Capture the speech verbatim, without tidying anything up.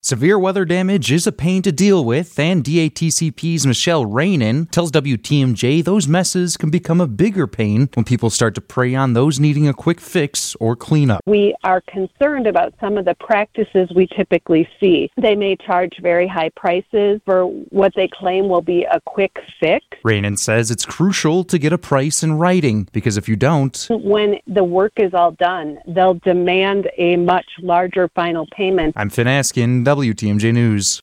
Severe weather damage is a pain to deal with, and D A T C P's Michelle Rainin tells W T M J those messes can become a bigger pain when people start to prey on those needing a quick fix or cleanup. We are concerned about some of the practices we typically see. They may charge very high prices for what they claim will be a quick fix. Rainin says it's crucial to get a price in writing, because if you don't, when the work is all done, they'll demand a much larger final payment. I'm Finn Askin, W T M J News.